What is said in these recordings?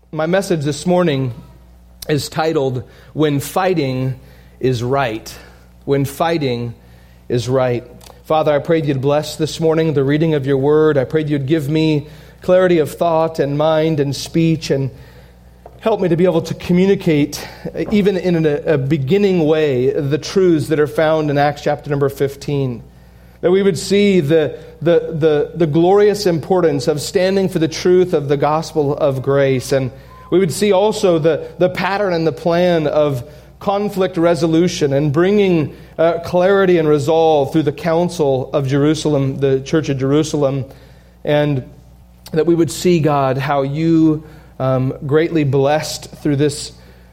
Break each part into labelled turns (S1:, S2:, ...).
S1: My message this morning is titled, When Fighting is Right. When Fighting is Right. Father, I pray that you'd bless this morning the reading of your word. I pray that you'd give me clarity of thought and mind and speech and help me to be able to communicate, even in a beginning way, the truths that are found in Acts chapter number 15. That we would see the glorious importance of standing for the truth of the gospel of grace. And we would see also the pattern and the plan of conflict resolution and bringing clarity and resolve through the council of Jerusalem, the church of Jerusalem. And that we would see, God, how you greatly blessed through this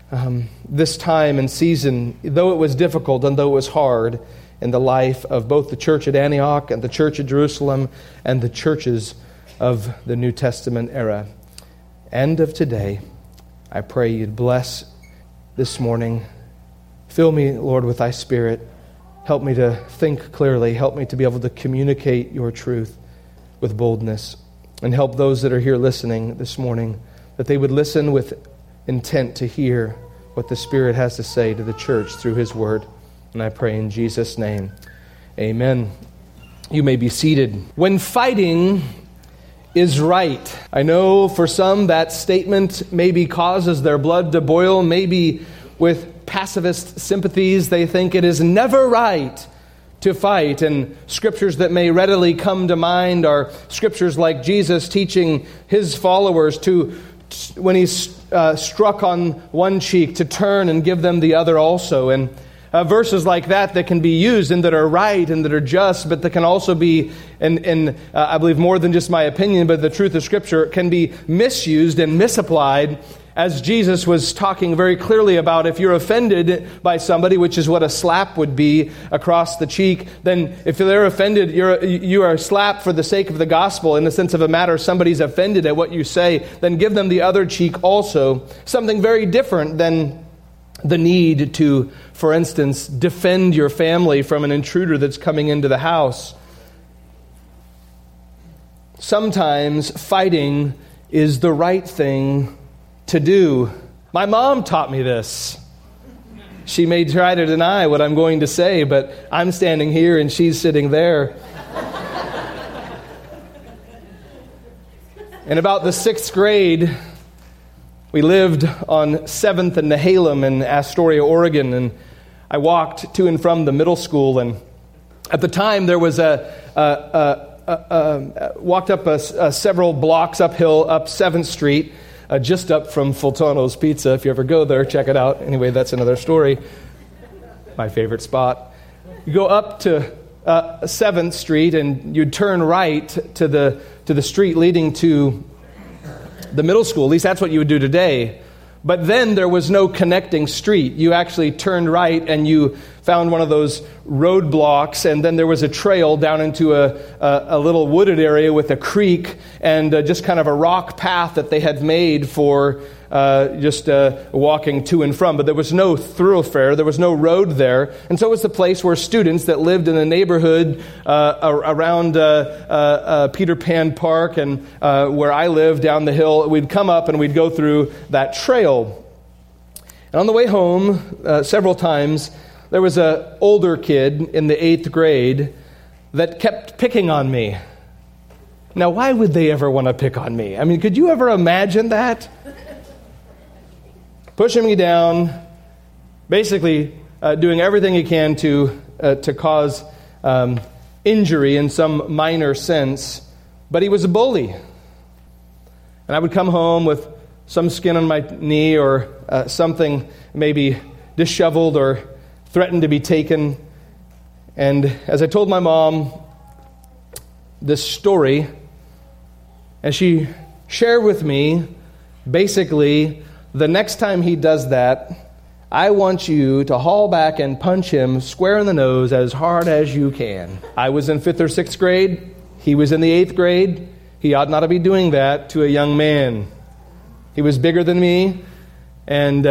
S1: time and season, though it was difficult and though it was hard, in the life of both the church at Antioch and the church at Jerusalem and the churches of the New Testament era. And of today, I pray you'd bless this morning. Fill me, Lord, with thy Spirit. Help me to think clearly. Help me to be able to communicate your truth with boldness. And help those that are here listening this morning, that they would listen with intent to hear what the Spirit has to say to the church through his word. And I pray in Jesus' name, amen. You may be seated. When fighting is right. I know for some that statement maybe causes their blood to boil. Maybe with pacifist sympathies, they think it is never right to fight. And scriptures that may readily come to mind are scriptures like Jesus teaching his followers to, when he's struck on one cheek, to turn and give them the other also. And verses like that can be used and that are right and that are just, but that can also be, and I believe more than just my opinion, but the truth of Scripture can be misused and misapplied, as Jesus was talking very clearly about. If you're offended by somebody, which is what a slap would be across the cheek, then if they're offended, you are slapped for the sake of the gospel. In the sense of a matter, somebody's offended at what you say, then give them the other cheek also. Something very different than the need to, for instance, defend your family from an intruder that's coming into the house. Sometimes fighting is the right thing to do. My mom taught me this. She may try to deny what I'm going to say, but I'm standing here and she's sitting there. In about the 6th grade, we lived on 7th and Nehalem in Astoria, Oregon, and I walked to and from the middle school. And at the time, there was walked up several blocks uphill, up 7th Street, just up from Fultano's Pizza. If you ever go there, check it out. Anyway, that's another story. My favorite spot. You go up to 7th Street, and you'd turn right to the street leading to the middle school. At least that's what you would do today. But then there was no connecting street. You actually turned right and you found one of those roadblocks, and then there was a trail down into a little wooded area with a creek and just kind of a rock path that they had made for just walking to and from. But there was no thoroughfare. There was no road there. And so it was the place where students that lived in the neighborhood around Peter Pan Park and where I live down the hill, we'd come up and we'd go through that trail. And on the way home, several times, there was an older kid in the 8th grade that kept picking on me. Now, why would they ever want to pick on me? I mean, could you ever imagine that? Pushing me down, basically doing everything he can to cause injury in some minor sense. But he was a bully. And I would come home with some skin on my knee or something maybe disheveled or threatened to be taken. And as I told my mom this story, and she shared with me, basically, the next time he does that, I want you to haul back and punch him square in the nose as hard as you can. I was in 5th or 6th grade. He was in the 8th grade. He ought not to be doing that to a young man. He was bigger than me, and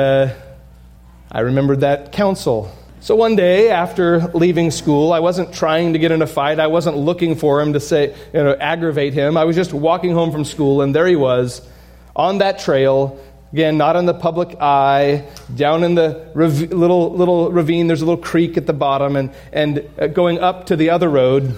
S1: I remembered that counsel. So one day after leaving school, I wasn't trying to get in a fight. I wasn't looking for him to aggravate him. I was just walking home from school, and there he was on that trail, Again, not in the public eye, down in the little ravine. There's a little creek at the bottom, and going up to the other road.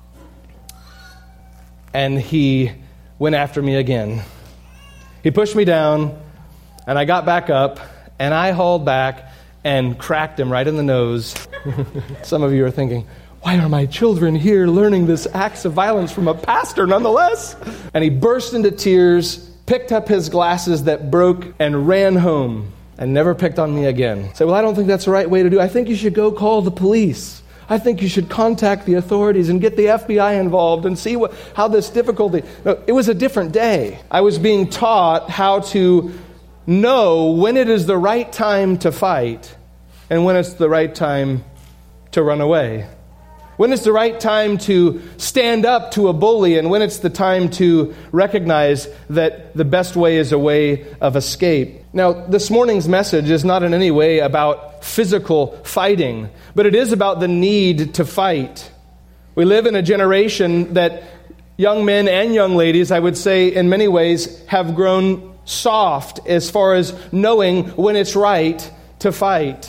S1: And he went after me again. He pushed me down, and I got back up, and I hauled back and cracked him right in the nose. Some of you are thinking, why are my children here learning this acts of violence from a pastor nonetheless? And he burst into tears, picked up his glasses that broke, and ran home, and never picked on me again. Say, well, I don't think that's the right way to do it. I think you should go call the police. I think you should contact the authorities and get the FBI involved and see how this difficulty... No, it was a different day. I was being taught how to know when it is the right time to fight and when it's the right time to run away. When it's the right time to stand up to a bully and when it's the time to recognize that the best way is a way of escape. Now, this morning's message is not in any way about physical fighting, but it is about the need to fight. We live in a generation that young men and young ladies, I would say in many ways, have grown soft as far as knowing when it's right to fight.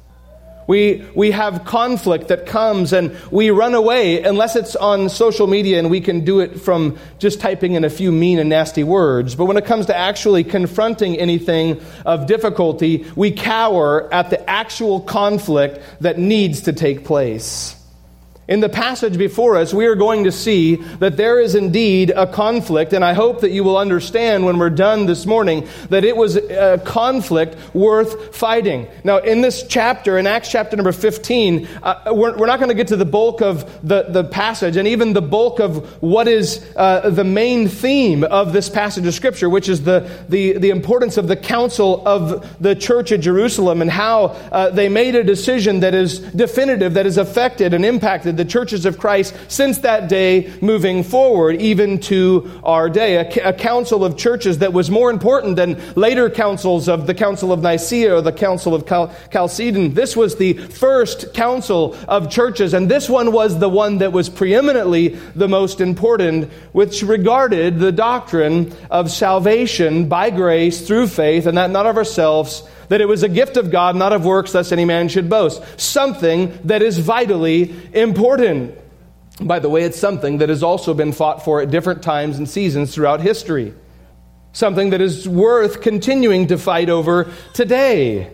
S1: We have conflict that comes and we run away unless it's on social media and we can do it from just typing in a few mean and nasty words. But when it comes to actually confronting anything of difficulty, we cower at the actual conflict that needs to take place. In the passage before us, we are going to see that there is indeed a conflict, and I hope that you will understand when we're done this morning that it was a conflict worth fighting. Now, in this chapter, in Acts chapter number 15, we're not going to get to the bulk of the passage, and even the bulk of what is the main theme of this passage of Scripture, which is the importance of the council of the church at Jerusalem and how they made a decision that is definitive, that has affected and impacted the churches of Christ since that day moving forward, even to our day. A council of churches that was more important than later councils of the Council of Nicaea or the Council of Chalcedon. This was the first council of churches, and this one was the one that was preeminently the most important, which regarded the doctrine of salvation by grace through faith, and that not of ourselves, that it was a gift of God, not of works, lest any man should boast. Something that is vitally important. By the way, it's something that has also been fought for at different times and seasons throughout history. Something that is worth continuing to fight over today.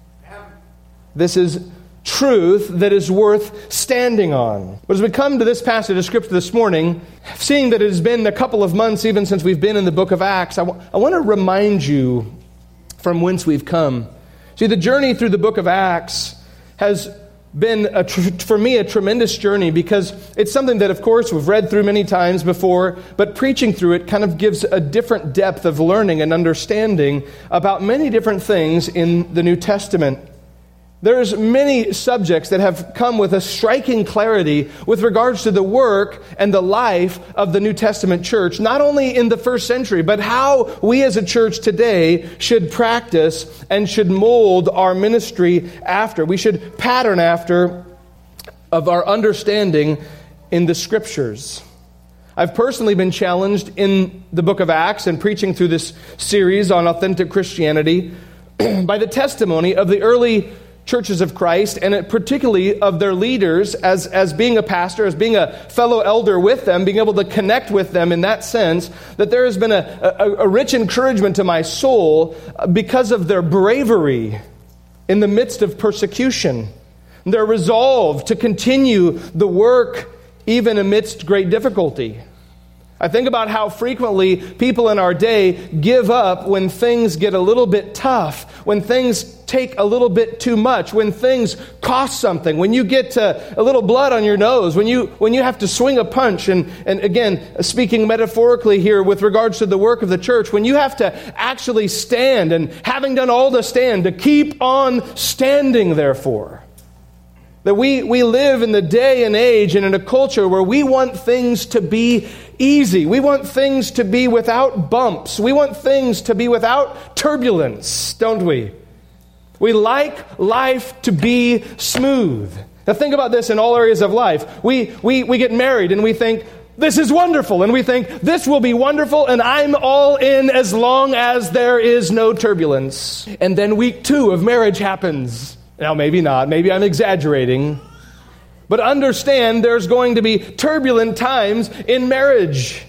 S1: This is truth that is worth standing on. But as we come to this passage of Scripture this morning, seeing that it has been a couple of months even since we've been in the book of Acts, I want to remind you from whence we've come. See, the journey through the book of Acts has been, for me, a tremendous journey because it's something that, of course, we've read through many times before, but preaching through it kind of gives a different depth of learning and understanding about many different things in the New Testament. There's many subjects that have come with a striking clarity with regards to the work and the life of the New Testament church, not only in the first century, but how we as a church today should practice and should mold our ministry after. We should pattern after of our understanding in the Scriptures. I've personally been challenged in the book of Acts and preaching through this series on authentic Christianity by the testimony of the early churches of Christ, and particularly of their leaders as being a pastor, as being a fellow elder with them, being able to connect with them in that sense, that there has been a rich encouragement to my soul because of their bravery in the midst of persecution, their resolve to continue the work even amidst great difficulty. I think about how frequently people in our day give up when things get a little bit tough, when things take a little bit too much, when things cost something, when you get a little blood on your nose, when you have to swing a punch, and again, speaking metaphorically here with regards to the work of the church, when you have to actually stand, and having done all to stand, to keep on standing therefore. That we live in the day and age and in a culture where we want things to be easy. We want things to be without bumps. We want things to be without turbulence, don't we? We like life to be smooth. Now think about this in all areas of life. We get married and we think, this is wonderful. And we think, this will be wonderful, and I'm all in as long as there is no turbulence. And then week 2 of marriage happens. Now, maybe not. Maybe I'm exaggerating. But understand there's going to be turbulent times in marriage.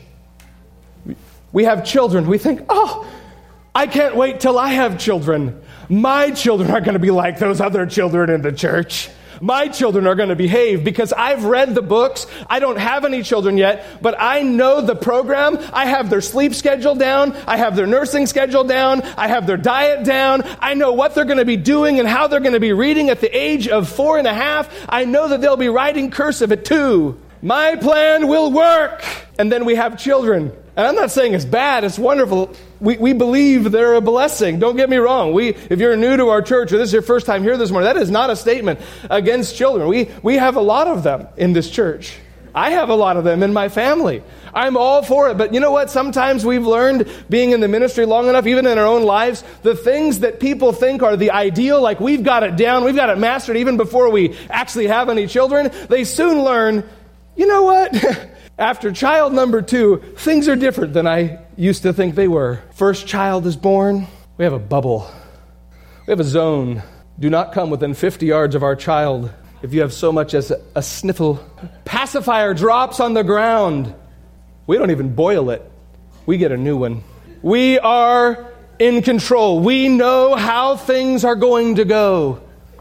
S1: We have children. We think, oh, I can't wait till I have children. My children are going to be like those other children in the church. My children are going to behave because I've read the books. I don't have any children yet, but I know the program. I have their sleep schedule down. I have their nursing schedule down. I have their diet down. I know what they're going to be doing and how they're going to be reading at the age of 4.5. I know that they'll be writing cursive at 2. My plan will work. And then we have children. And I'm not saying it's bad, it's wonderful. We believe they're a blessing. Don't get me wrong. If you're new to our church or this is your first time here this morning, that is not a statement against children. We have a lot of them in this church. I have a lot of them in my family. I'm all for it. But you know what? Sometimes we've learned, being in the ministry long enough, even in our own lives, the things that people think are the ideal, like we've got it down, we've got it mastered even before we actually have any children, they soon learn, you know what? After child number 2, things are different than I used to think they were. First child is born. We have a bubble. We have a zone. Do not come within 50 yards of our child if you have so much as a sniffle. Pacifier drops on the ground. We don't even boil it. We get a new one. We are in control. We know how things are going to go.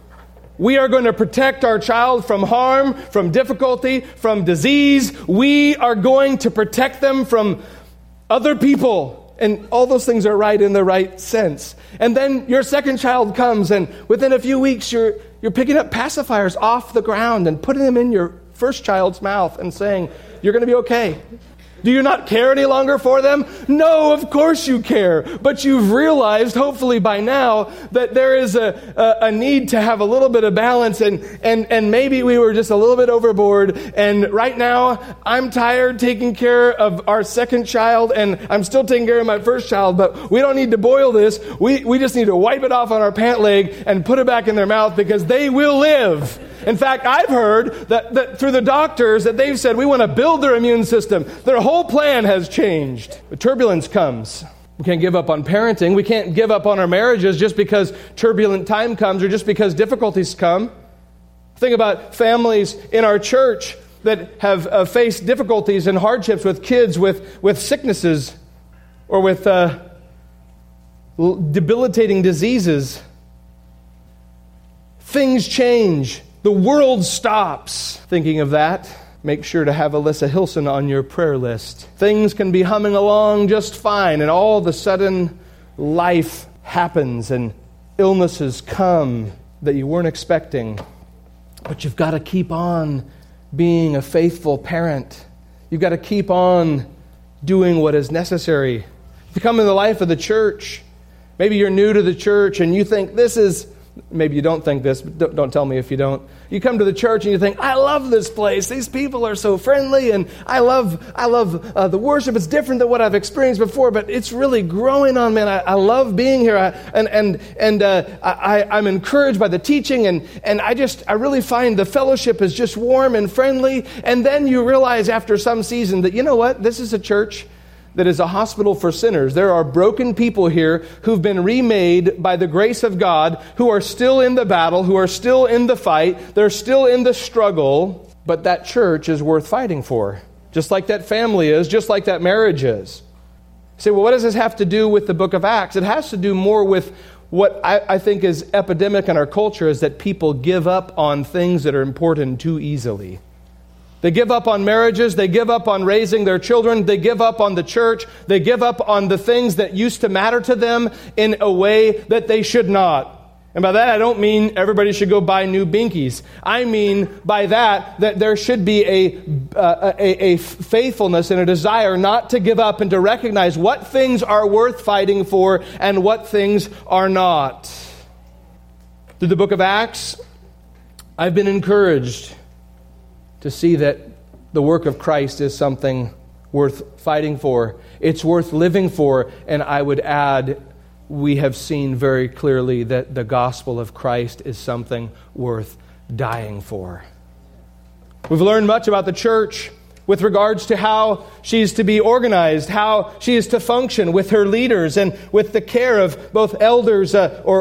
S1: We are going to protect our child from harm, from difficulty, from disease. We are going to protect them from other people. And all those things are right in the right sense. And then your second child comes, and within a few weeks, you're picking up pacifiers off the ground and putting them in your first child's mouth and saying, you're going to be okay. Do you not care any longer for them? No, of course you care. But you've realized, hopefully by now, that there is a need to have a little bit of balance, and maybe we were just a little bit overboard. And right now, I'm tired taking care of our second child, and I'm still taking care of my first child, but we don't need to boil this. We just need to wipe it off on our pant leg and put it back in their mouth because they will live. In fact, I've heard that through the doctors that they've said we want to build their immune system. Their whole plan has changed. But turbulence comes. We can't give up on parenting. We can't give up on our marriages just because turbulent time comes or just because difficulties come. Think about families in our church that have faced difficulties and hardships with kids with sicknesses or with debilitating diseases. Things change. The world stops. Thinking of that, make sure to have Alyssa Hilson on your prayer list. Things can be humming along just fine, and all of a sudden, life happens, and illnesses come that you weren't expecting. But you've got to keep on being a faithful parent. You've got to keep on doing what is necessary. If you come in the life of the church, maybe you're new to the church, and you think this is... Maybe you don't think this, but don't tell me if you don't. You come to the church and you think, I love this place. These people are so friendly, and I love the worship. It's different than what I've experienced before, but it's really growing on me. And I love being here. I'm encouraged by the teaching, and I really find the fellowship is just warm and friendly. And then you realize after some season that, you know what, this is a church that is a hospital for sinners. There are broken people here who've been remade by the grace of God, who are still in the battle, who are still in the fight, they're still in the struggle, but that church is worth fighting for. Just like that family is, just like that marriage is. You say, well, what does this have to do with the book of Acts? It has to do more with what I think is epidemic in our culture, is that people give up on things that are important too easily. They give up on marriages. They give up on raising their children. They give up on the church. They give up on the things that used to matter to them in a way that they should not. And by that, I don't mean everybody should go buy new binkies. I mean by that there should be a faithfulness and a desire not to give up and to recognize what things are worth fighting for and what things are not. Through the book of Acts, I've been encouraged to see that the work of Christ is something worth fighting for. It's worth living for. And I would add, we have seen very clearly that the gospel of Christ is something worth dying for. We've learned much about the church. with regards to how she's to be organized, how she is to function with her leaders and with the care of both elders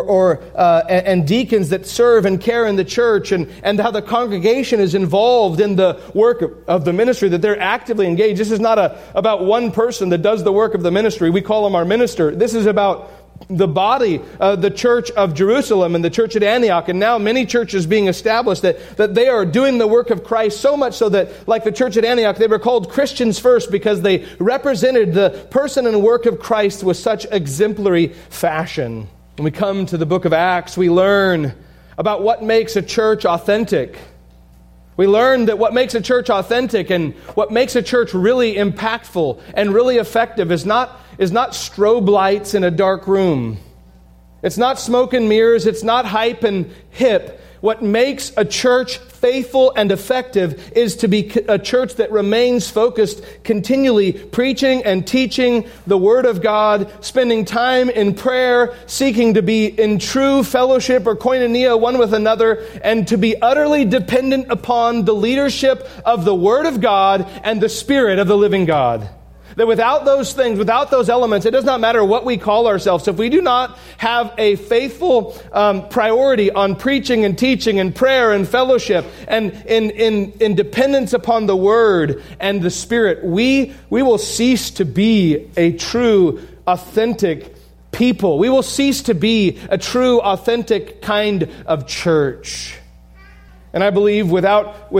S1: and deacons that serve and care in the church, and how the congregation is involved in the work of the ministry, that they're actively engaged. This is not about one person that does the work of the ministry. We call him our minister. This is about the body, the church of Jerusalem and the church at Antioch, and now many churches being established that they are doing the work of Christ, so much so that, like the church at Antioch, they were called Christians first because they represented the person and work of Christ with such exemplary fashion. When we come to the book of Acts, we learn about what makes a church authentic. We learn that what makes a church authentic and what makes a church really impactful and really effective is not strobe lights in a dark room. It's not smoke and mirrors. It's not hype and hip. What makes a church faithful and effective is to be a church that remains focused, continually preaching and teaching the Word of God, spending time in prayer, seeking to be in true fellowship or koinonia one with another, and to be utterly dependent upon the leadership of the Word of God and the Spirit of the living God. That without those things, without those elements, it does not matter what we call ourselves. If we do not have a faithful priority on preaching and teaching and prayer and fellowship and in dependence upon the Word and the Spirit, we will cease to be a true, authentic people. We will cease to be a true, authentic kind of church. And I believe without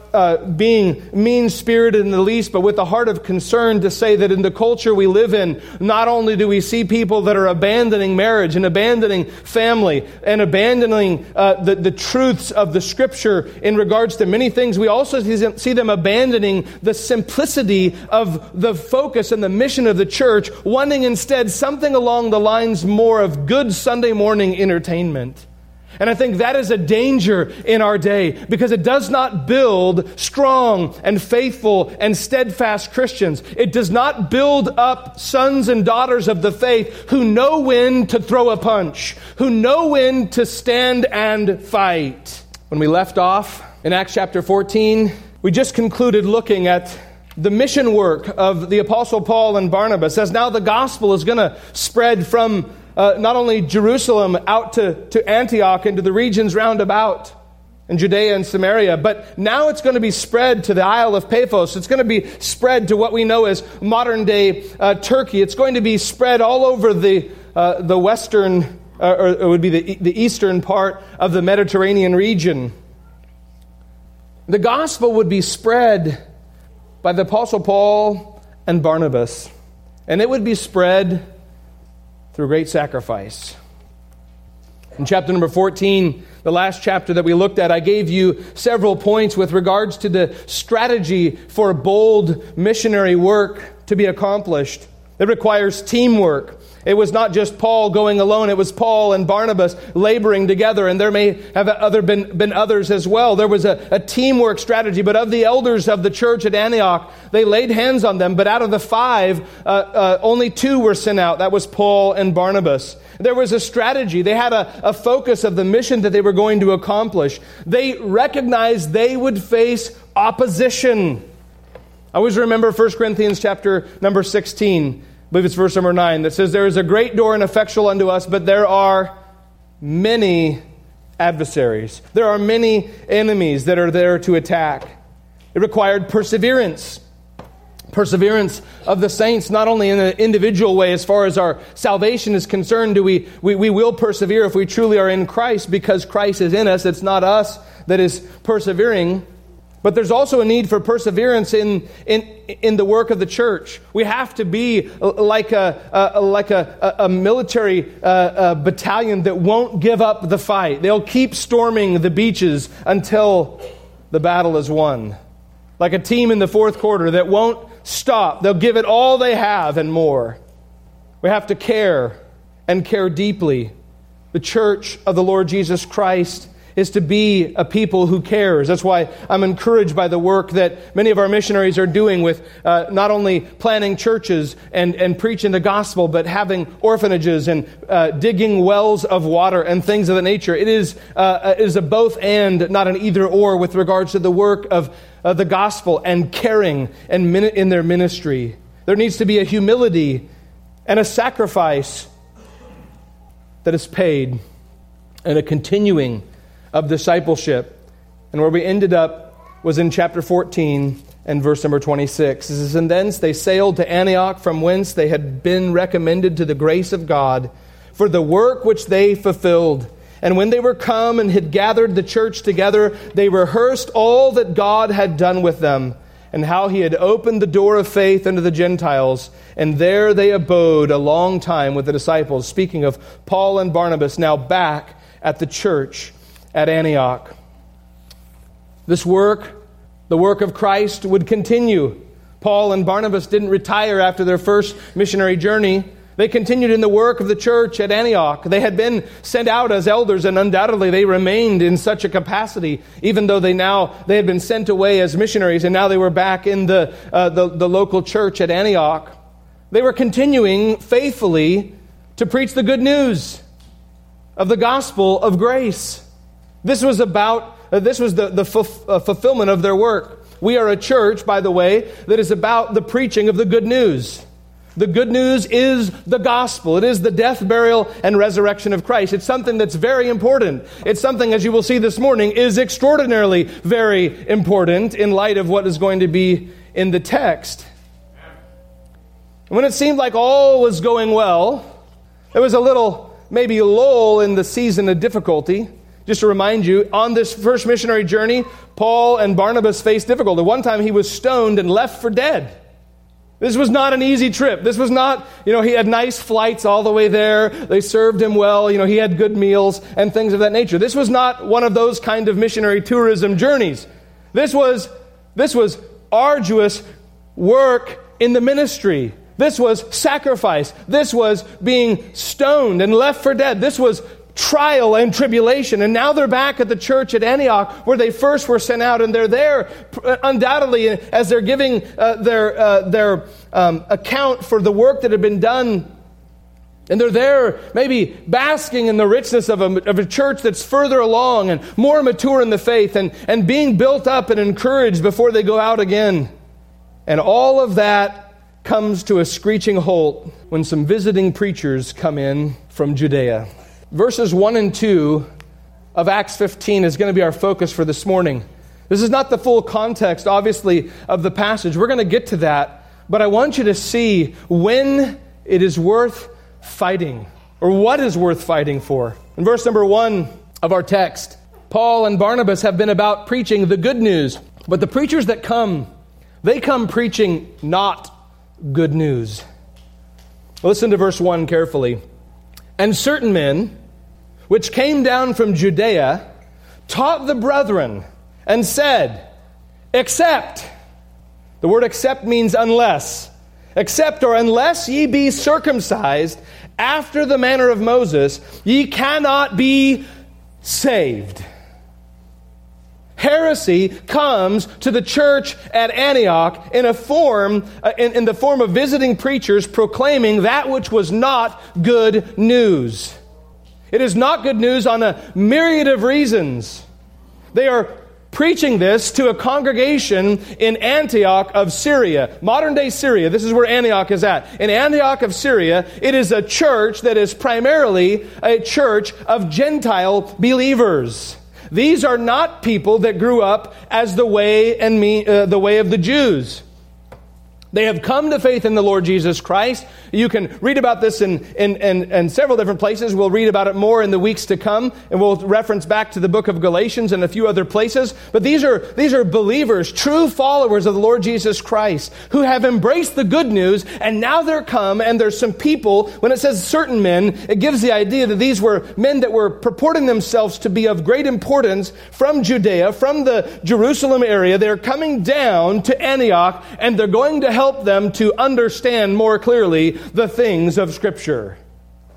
S1: being mean-spirited in the least, but with a heart of concern, to say that in the culture we live in, not only do we see people that are abandoning marriage and abandoning family and abandoning the truths of the Scripture in regards to many things, we also see them abandoning the simplicity of the focus and the mission of the church, wanting instead something along the lines more of good Sunday morning entertainment. And I think that is a danger in our day, because it does not build strong and faithful and steadfast Christians. It does not build up sons and daughters of the faith who know when to throw a punch, who know when to stand and fight. When we left off in Acts chapter 14, we just concluded looking at the mission work of the Apostle Paul and Barnabas, as now the gospel is going to spread from not only Jerusalem out to Antioch and to the regions round about in Judea and Samaria, but now it's going to be spread to the Isle of Paphos. It's going to be spread to what we know as modern-day Turkey. It's going to be spread all over the western, or it would be the eastern part of the Mediterranean region. The gospel would be spread by the Apostle Paul and Barnabas, and it would be spread through great sacrifice. In chapter number 14, the last chapter that we looked at, I gave you several points with regards to the strategy for bold missionary work to be accomplished. It requires teamwork. It was not just Paul going alone. It was Paul and Barnabas laboring together, and there may have been others as well. There was a teamwork strategy, but of the elders of the church at Antioch, they laid hands on them, but out of the 5, only 2 were sent out. That was Paul and Barnabas. There was a strategy. They had a focus of the mission that they were going to accomplish. They recognized they would face opposition. I always remember 1 Corinthians chapter number 16, I believe it's verse number 9, that says, "There is a great door and effectual unto us, but there are many adversaries." There are many enemies that are there to attack. It required perseverance. Perseverance of the saints, not only in an individual way as far as our salvation is concerned, we will persevere if we truly are in Christ, because Christ is in us. It's not us that is persevering. But there's also a need for perseverance in the work of the church. We have to be like a military battalion that won't give up the fight. They'll keep storming the beaches until the battle is won. Like a team in the fourth quarter that won't stop. They'll give it all they have and more. We have to care and care deeply. The church of the Lord Jesus Christ is to be a people who cares. That's why I'm encouraged by the work that many of our missionaries are doing with not only planning churches and preaching the gospel, but having orphanages and digging wells of water and things of that nature. It is a both and, not an either or, with regards to the work of the gospel and caring and in their ministry. There needs to be a humility and a sacrifice that is paid, and a continuing of discipleship. And where we ended up was in chapter 14 and verse number 26. It says, "And thence they sailed to Antioch, from whence they had been recommended to the grace of God for the work which they fulfilled. And when they were come and had gathered the church together, they rehearsed all that God had done with them, and how he had opened the door of faith unto the Gentiles. And there they abode a long time with the disciples." Speaking of Paul and Barnabas, now back at the church at Antioch. This work, the work of Christ, would continue. Paul and Barnabas didn't retire after their first missionary journey. They continued in the work of the church at Antioch. They had been sent out as elders, and undoubtedly they remained in such a capacity, even though they had been sent away as missionaries, and now they were back in the local church at Antioch. They were continuing faithfully to preach the good news of the gospel of grace. This was the fulfillment of their work. We are a church, by the way, that is about the preaching of the good news. The good news is the gospel. It is the death, burial, and resurrection of Christ. It's something that's very important. It's something, as you will see this morning, is extraordinarily very important in light of what is going to be in the text. And when it seemed like all was going well, there was a little, maybe, lull in the season of difficulty. Just to remind you, on this first missionary journey, Paul and Barnabas faced difficulty. One time he was stoned and left for dead. This was not an easy trip. This was not, he had nice flights all the way there. They served him well. He had good meals and things of that nature. This was not one of those kind of missionary tourism journeys. This was arduous work in the ministry. This was sacrifice. This was being stoned and left for dead. This was trial and tribulation. And now they're back at the church at Antioch where they first were sent out, and they're there undoubtedly as they're giving their account for the work that had been done. And they're there maybe basking in the richness of a church that's further along and more mature in the faith and being built up and encouraged before they go out again. And all of that comes to a screeching halt when some visiting preachers come in from Judea. Verses 1 and 2 of Acts 15 is going to be our focus for this morning. This is not the full context, obviously, of the passage. We're going to get to that. But I want you to see when it is worth fighting, or what is worth fighting for. In verse number 1 of our text, Paul and Barnabas have been about preaching the good news. But the preachers that come, they come preaching not good news. Listen to verse 1 carefully. "And certain men, which came down from Judea, taught the brethren, and said, Except," the word except means unless, "except or unless ye be circumcised after the manner of Moses, ye cannot be saved." Heresy comes to the church at Antioch in the form of visiting preachers proclaiming that which was not good news. It is not good news on a myriad of reasons. They are preaching this to a congregation in Antioch of Syria, modern day Syria. This is where Antioch is at. In Antioch of Syria, it is a church that is primarily a church of Gentile believers. These are not people that grew up as the way of the Jews. They have come to faith in the Lord Jesus Christ. You can read about this in several different places. We'll read about it more in the weeks to come, and we'll reference back to the book of Galatians and a few other places. But these are believers, true followers of the Lord Jesus Christ, who have embraced the good news, and now they're come, and there's some people, when it says certain men, it gives the idea that these were men that were purporting themselves to be of great importance from Judea, from the Jerusalem area. They're coming down to Antioch, and they're going to help them to understand more clearly the things of Scripture.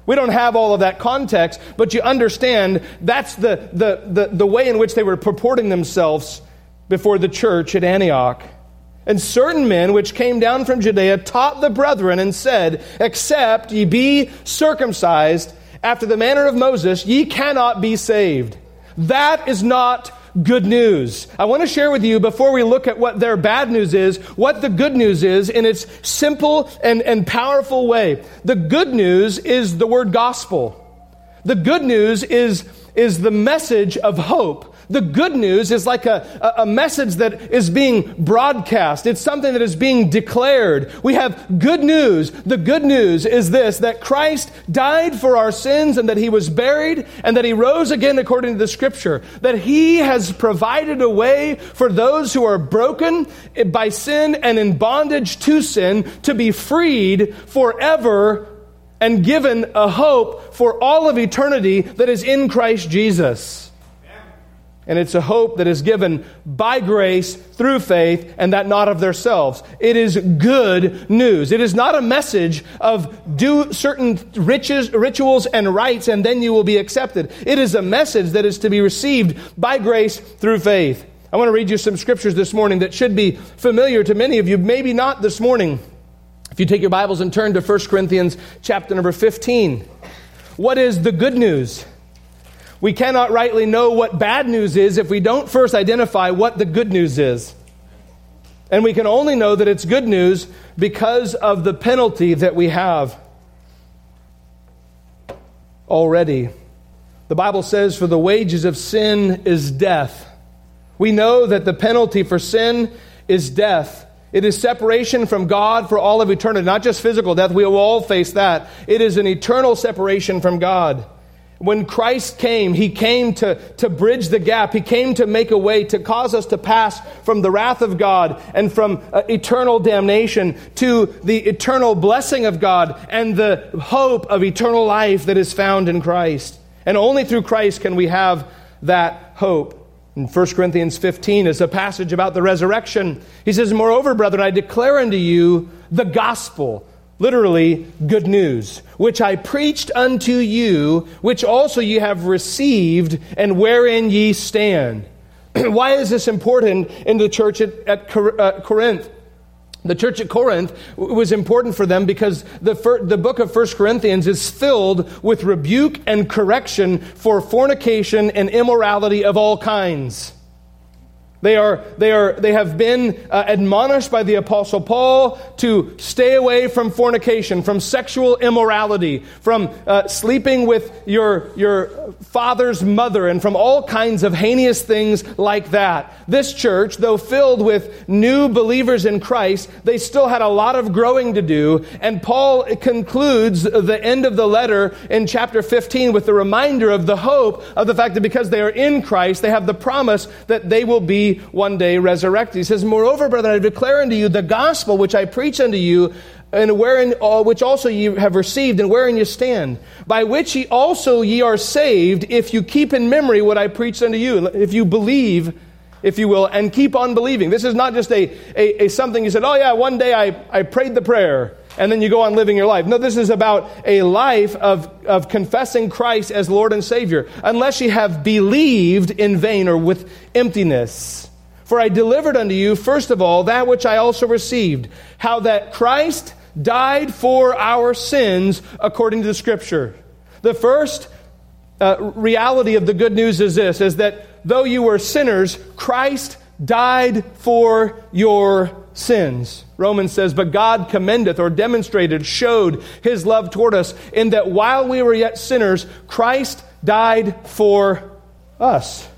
S1: We don't have all of that context, but you understand that's the way in which they were purporting themselves before the church at Antioch. And certain men which came down from Judea taught the brethren and said, except ye be circumcised after the manner of Moses, ye cannot be saved. That is not good news. I want to share with you, before we look at what their bad news is, what the good news is in its simple and powerful way. The good news is the word gospel. The good news is the message of hope. The good news is like a message that is being broadcast. It's something that is being declared. We have good news. The good news is this, that Christ died for our sins and that He was buried and that He rose again according to the Scripture. That He has provided a way for those who are broken by sin and in bondage to sin to be freed forever and given a hope for all of eternity that is in Christ Jesus. And it's a hope that is given by grace through faith, and that not of themselves. It is good news. It is not a message of do certain rituals and rites and then you will be accepted. It is a message that is to be received by grace through faith. I want to read you some scriptures this morning that should be familiar to many of you, maybe not this morning. If you take your Bibles and turn to 1 Corinthians chapter number 15. What is the good news? We cannot rightly know what bad news is if we don't first identify what the good news is. And we can only know that it's good news because of the penalty that we have already. The Bible says, for the wages of sin is death. We know that the penalty for sin is death. It is separation from God for all of eternity, not just physical death. We will all face that. It is an eternal separation from God. When Christ came, He came to bridge the gap. He came to make a way to cause us to pass from the wrath of God and from eternal damnation to the eternal blessing of God and the hope of eternal life that is found in Christ. And only through Christ can we have that hope. In 1 Corinthians 15 is a passage about the resurrection. He says, moreover, brethren, I declare unto you the gospel. Literally, good news, which I preached unto you, which also ye have received, and wherein ye stand. Why is this important in the church at Corinth? The church at Corinth was important for them because the book of 1 Corinthians is filled with rebuke and correction for fornication and immorality of all kinds. They have been admonished by the Apostle Paul to stay away from fornication, from sexual immorality, from sleeping with your father's mother, and from all kinds of heinous things like that. This church, though filled with new believers in Christ, they still had a lot of growing to do. And Paul concludes the end of the letter in chapter 15 with the reminder of the hope of the fact that because they are in Christ, they have the promise that they will be one day resurrected. He says, moreover, brethren, I declare unto you the gospel which I preach unto you, and wherein which also ye have received, and wherein ye stand, by which ye also ye are saved, if you keep in memory what I preached unto you. If you believe, if you will, and keep on believing. This is not just a something you said, oh yeah, one day I prayed the prayer, and then you go on living your life. No, this is about a life of confessing Christ as Lord and Savior, unless you have believed in vain or with emptiness. For I delivered unto you, first of all, that which I also received, how that Christ died for our sins according to the Scripture. The first reality of the good news is this, is that though you were sinners, Christ died for your sins. Romans says, but God commendeth, or demonstrated, showed His love toward us, in that while we were yet sinners, Christ died for us.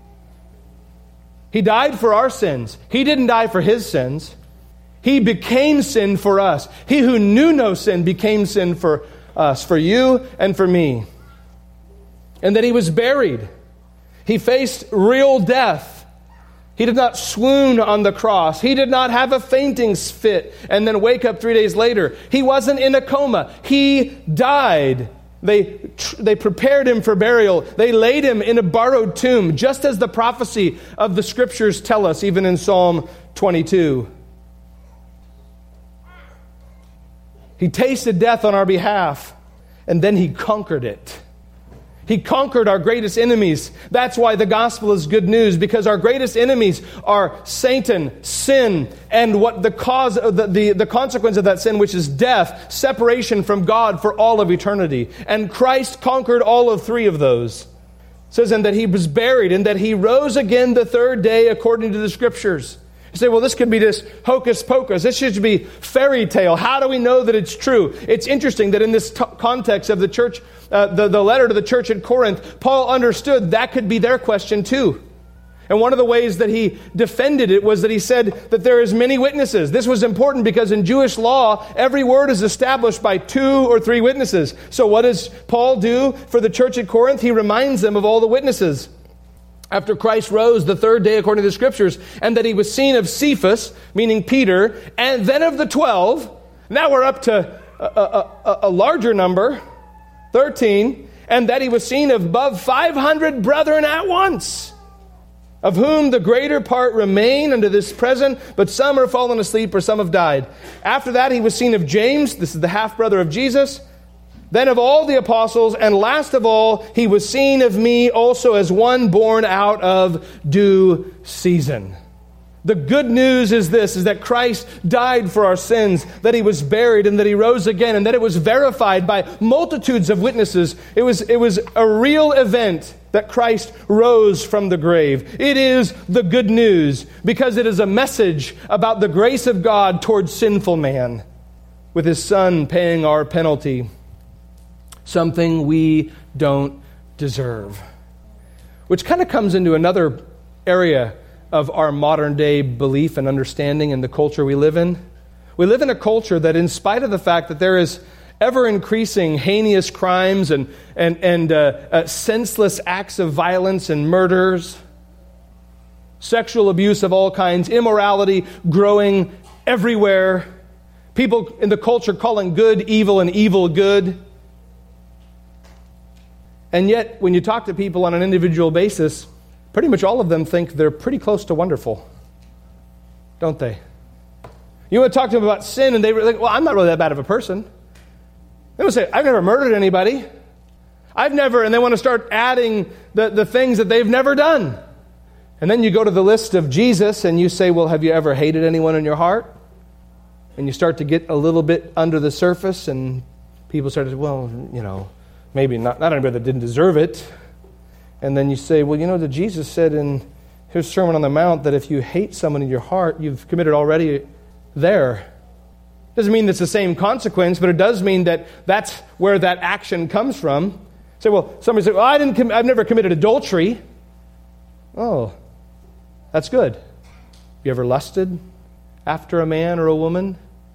S1: He died for our sins. He didn't die for His sins. He became sin for us. He who knew no sin became sin for us, for you and for me. And that He was buried. He faced real death. He did not swoon on the cross. He did not have a fainting fit and then wake up 3 days later. He wasn't in a coma. He died. They prepared Him for burial. They laid Him in a borrowed tomb, just as the prophecy of the Scriptures tell us, even in Psalm 22. He tasted death on our behalf. and then he conquered it. He conquered our greatest enemies. That's why the gospel is good news, because our greatest enemies are Satan, sin, and what the cause of the consequence of that sin, which is death, separation from God for all of eternity. And Christ conquered all of three of those. It says, and that he was buried, and that he rose again the third day according to the Scriptures. You say, well, this could be just hocus pocus. This should be fairy tale. How do we know that it's true? It's interesting that in this context of the church, the letter to the church at Corinth, Paul understood that could be their question too. And one of the ways that he defended it was that he said that there is many witnesses. This was important because in Jewish law, every word is established by 2 or 3 witnesses. So what does Paul do for the church at Corinth? He reminds them of all the witnesses. After Christ rose the third day according to the Scriptures, and that he was seen of Cephas, meaning Peter, and then of the 12. Now we're up to a larger number, 13, and that he was seen of above 500 brethren at once, of whom the greater part remain unto this present, but some are fallen asleep or some have died. After that he was seen of James, this is the half-brother of Jesus, then of all the apostles, and last of all, he was seen of me also as one born out of due season. The good news is this, is that Christ died for our sins, that he was buried, and that he rose again, and that it was verified by multitudes of witnesses. It was a real event that Christ rose from the grave. It is the good news, because it is a message about the grace of God towards sinful man, with his Son paying our penalty. Something we don't deserve. Which kind of comes into another area of our modern day belief and understanding in the culture we live in. We live in a culture that, in spite of the fact that there is ever increasing heinous crimes and senseless acts of violence and murders, sexual abuse of all kinds, immorality growing everywhere, people in the culture calling good evil and evil good. And yet, when you talk to people on an individual basis, pretty much all of them think they're pretty close to wonderful, don't they? You want to talk to them about sin, and they like, well, I'm not really that bad of a person. They will say, I've never murdered anybody. And they want to start adding the things that they've never done. And then you go to the list of Jesus, and you say, well, have you ever hated anyone in your heart? And you start to get a little bit under the surface, and people start to say, well, maybe not anybody that didn't deserve it. And then you say, well, that Jesus said in his Sermon on the Mount that if you hate someone in your heart, you've committed already there. Doesn't mean it's the same consequence, but it does mean that that's where that action comes from. Somebody said, well, I've never committed adultery. Oh, that's good. You ever lusted after a man or a woman?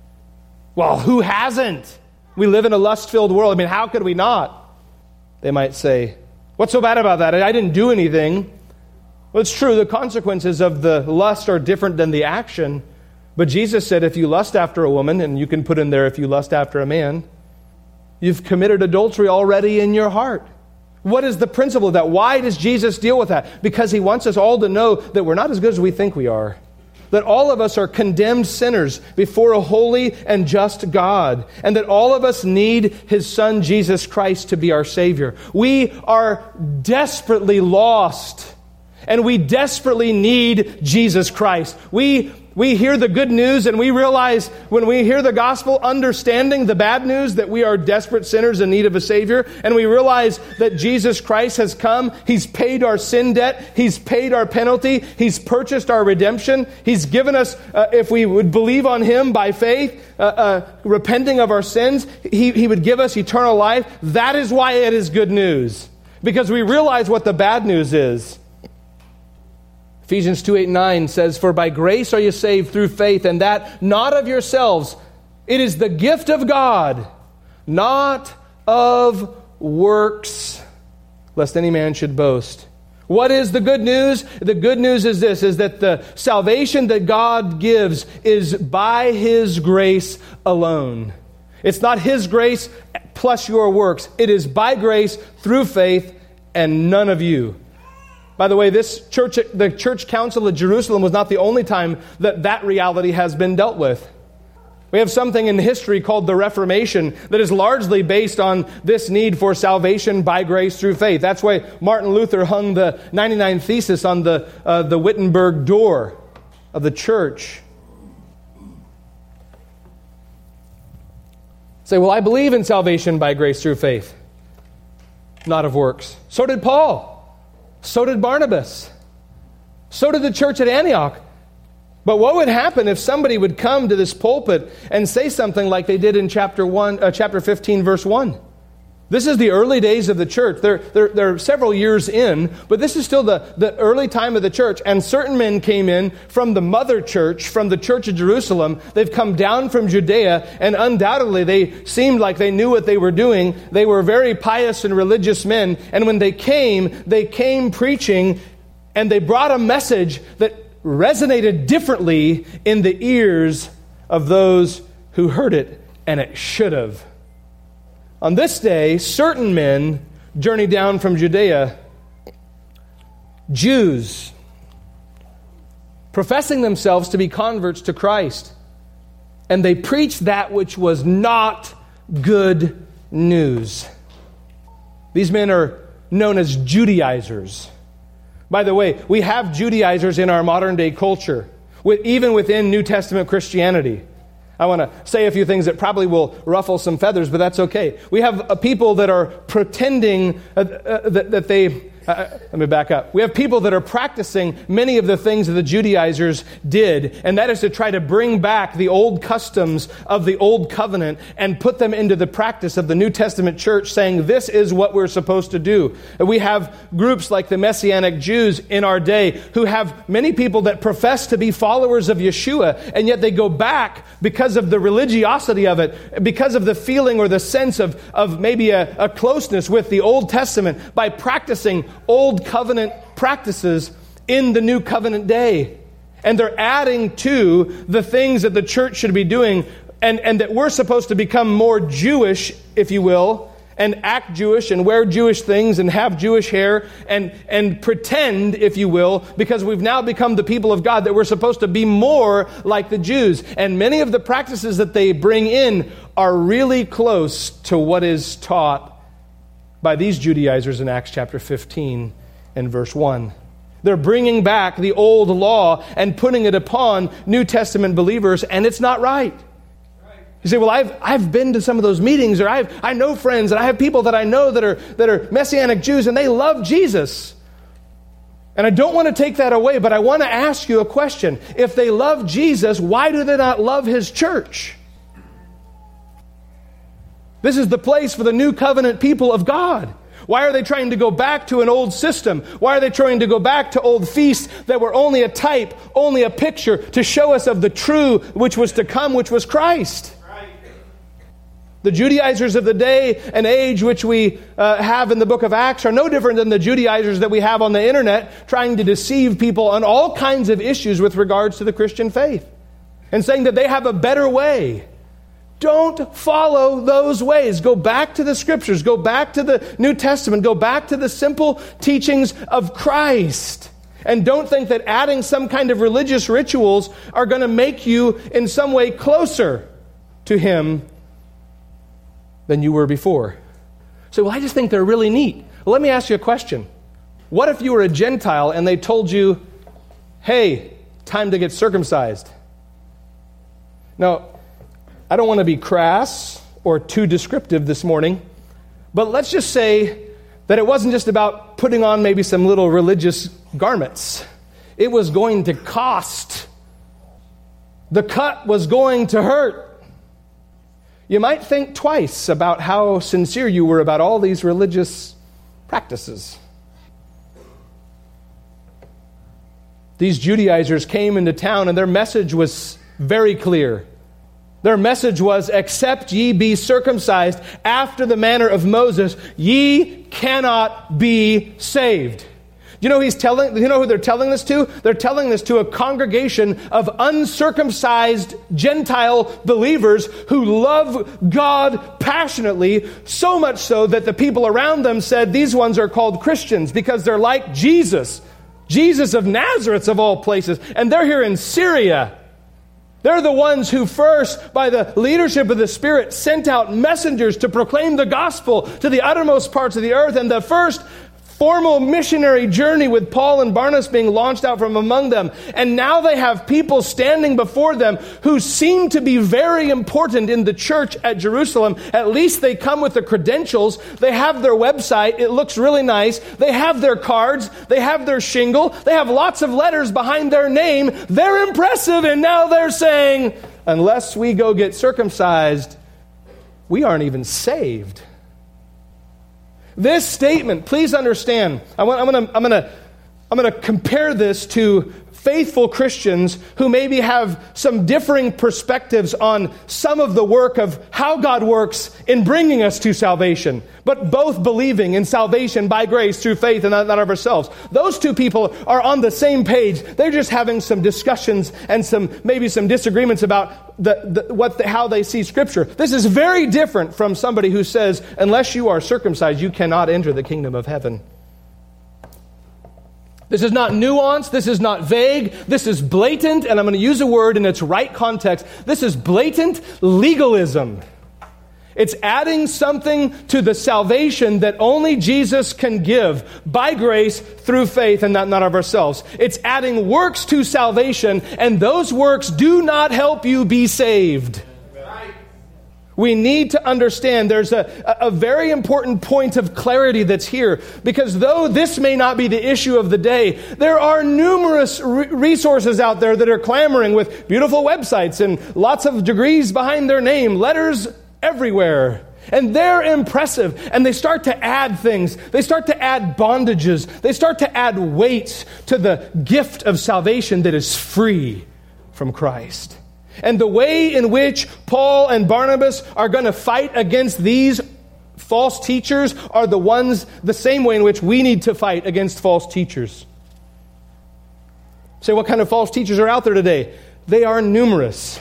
S1: Well, who hasn't? We live in a lust-filled world. How could we not? They might say, what's so bad about that? I didn't do anything. Well, it's true. The consequences of the lust are different than the action. But Jesus said if you lust after a woman, and you can put in there if you lust after a man, you've committed adultery already in your heart. What is the principle of that? Why does Jesus deal with that? Because he wants us all to know that we're not as good as we think we are. That all of us are condemned sinners before a holy and just God, and that all of us need his Son, Jesus Christ, to be our Savior. We are desperately lost, and we desperately need Jesus Christ. We hear the good news, and we realize when we hear the gospel, understanding the bad news, that we are desperate sinners in need of a Savior, and we realize that Jesus Christ has come. He's paid our sin debt. He's paid our penalty. He's purchased our redemption. He's given us, if we would believe on him by faith, repenting of our sins, he would give us eternal life. That is why it is good news, because we realize what the bad news is. Ephesians 2:8-9 says, for by grace are you saved through faith, and that not of yourselves. It is the gift of God, not of works, lest any man should boast. What is the good news? The good news is this, is that the salvation that God gives is by his grace alone. It's not his grace plus your works. It is by grace through faith and none of you. By the way, the church council of Jerusalem was not the only time that reality has been dealt with. We have something in history called the Reformation that is largely based on this need for salvation by grace through faith. That's why Martin Luther hung the 99 Thesis on the Wittenberg door of the church. Say, well, I believe in salvation by grace through faith, not of works. So did Paul. So did Barnabas. So did the church at Antioch. But what would happen if somebody would come to this pulpit and say something like they did in chapter 15, verse 1? This is the early days of the church. They're several years in, but this is still the early time of the church. And certain men came in from the mother church, from the church of Jerusalem. They've come down from Judea, and undoubtedly they seemed like they knew what they were doing. They were very pious and religious men. And when they came preaching, and they brought a message that resonated differently in the ears of those who heard it, and it should have. On this day, certain men journeyed down from Judea, Jews, professing themselves to be converts to Christ, and they preached that which was not good news. These men are known as Judaizers. By the way, we have Judaizers in our modern day culture, even within New Testament Christianity. I want to say a few things that probably will ruffle some feathers, but that's okay. We have people that are pretending that they... let me back up. We have people that are practicing many of the things that the Judaizers did, and that is to try to bring back the old customs of the old covenant and put them into the practice of the New Testament church, saying this is what we're supposed to do. And we have groups like the Messianic Jews in our day who have many people that profess to be followers of Yeshua, and yet they go back because of the religiosity of it, because of the feeling or the sense of maybe a closeness with the Old Testament by practicing old covenant practices in the new covenant day. And they're adding to the things that the church should be doing, and that we're supposed to become more Jewish, if you will, and act Jewish and wear Jewish things and have Jewish hair and pretend, if you will, because we've now become the people of God, that we're supposed to be more like the Jews. And many of the practices that they bring in are really close to what is taught by these Judaizers in Acts chapter 15 and verse 1. They're bringing back the old law and putting it upon New Testament believers, and it's not right. You say, well, I've been to some of those meetings, or I know friends, and I have people that I know that are Messianic Jews, and they love Jesus. And I don't want to take that away, but I want to ask you a question. If they love Jesus, why do they not love His church? This is the place for the new covenant people of God. Why are they trying to go back to an old system? Why are they trying to go back to old feasts that were only a type, only a picture to show us of the true which was to come, which was Christ? Right. The Judaizers of the day and age which we have in the book of Acts are no different than the Judaizers that we have on the internet trying to deceive people on all kinds of issues with regards to the Christian faith and saying that they have a better way. Don't follow those ways. Go back to the Scriptures. Go back to the New Testament. Go back to the simple teachings of Christ. And don't think that adding some kind of religious rituals are going to make you in some way closer to Him than you were before. So, I just think they're really neat. Well, let me ask you a question. What if you were a Gentile and they told you, hey, time to get circumcised? Now, I don't want to be crass or too descriptive this morning, but let's just say that it wasn't just about putting on maybe some little religious garments. It was going to cost. The cut was going to hurt. You might think twice about how sincere you were about all these religious practices. These Judaizers came into town and their message was very clear. Their message was, except ye be circumcised after the manner of Moses, ye cannot be saved. You know who they're telling this to? They're telling this to a congregation of uncircumcised Gentile believers who love God passionately, so much so that the people around them said these ones are called Christians because they're like Jesus. Jesus of Nazareth of all places. And they're here in Syria. They're the ones who first, by the leadership of the Spirit, sent out messengers to proclaim the gospel to the uttermost parts of the earth. And the first formal missionary journey with Paul and Barnabas being launched out from among them. And now they have people standing before them who seem to be very important in the church at Jerusalem. At least they come with the credentials. They have their website. It looks really nice. They have their cards. They have their shingle. They have lots of letters behind their name. They're impressive. And now they're saying, unless we go get circumcised, we aren't even saved. This statement, please understand, I'm going to compare this to faithful Christians who maybe have some differing perspectives on some of the work of how God works in bringing us to salvation, but both believing in salvation by grace through faith and not of ourselves. Those two people are on the same page. They're just having some discussions and maybe some disagreements about how they see Scripture. This is very different from somebody who says, unless you are circumcised, you cannot enter the kingdom of heaven. This is not nuanced. This is not vague. This is blatant, and I'm going to use a word in its right context. This is blatant legalism. It's adding something to the salvation that only Jesus can give by grace through faith and not of ourselves. It's adding works to salvation, and those works do not help you be saved. We need to understand there's a very important point of clarity that's here, because though this may not be the issue of the day, there are numerous resources out there that are clamoring with beautiful websites and lots of degrees behind their name, letters everywhere. And they're impressive. And they start to add things. They start to add bondages. They start to add weights to the gift of salvation that is free from Christ. And the way in which Paul and Barnabas are going to fight against these false teachers are the same way in which we need to fight against false teachers. Say, what kind of false teachers are out there today? They are numerous.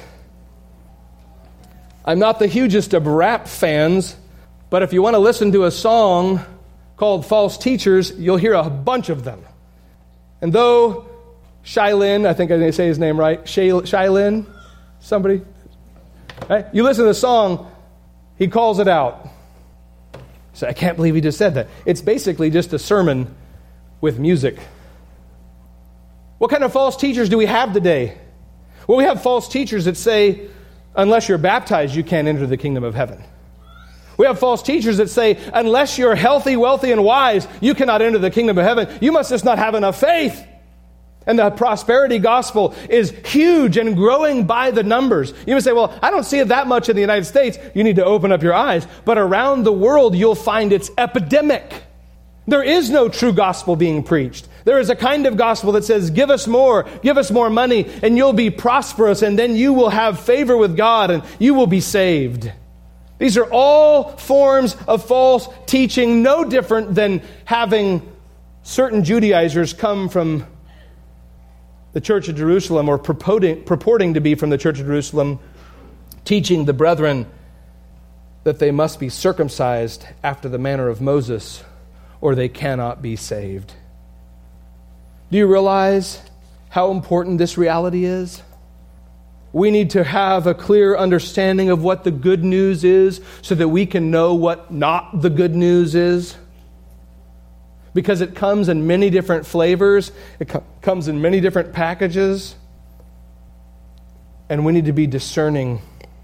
S1: I'm not the hugest of rap fans, but if you want to listen to a song called False Teachers, you'll hear a bunch of them. And though Shylin, I think I didn't say his name right, Shylin, somebody, right? You listen to the song, he calls it out. So I can't believe he just said that. It's basically just a sermon with music. What kind of false teachers do we have today? Well, we have false teachers that say, unless you're baptized, you can't enter the kingdom of heaven. We have false teachers that say, unless you're healthy, wealthy, and wise, you cannot enter the kingdom of heaven. You must just not have enough faith. And the prosperity gospel is huge and growing by the numbers. You may say, well, I don't see it that much in the United States. You need to open up your eyes. But around the world, you'll find it's epidemic. There is no true gospel being preached. There is a kind of gospel that says, give us more money, and you'll be prosperous, and then you will have favor with God, and you will be saved. These are all forms of false teaching, no different than having certain Judaizers come from the Church of Jerusalem, or purporting to be from the Church of Jerusalem, teaching the brethren that they must be circumcised after the manner of Moses, or they cannot be saved. Do you realize how important this reality is? We need to have a clear understanding of what the good news is so that we can know what not the good news is. Because it comes in many different flavors. It comes in many different packages. And we need to be discerning.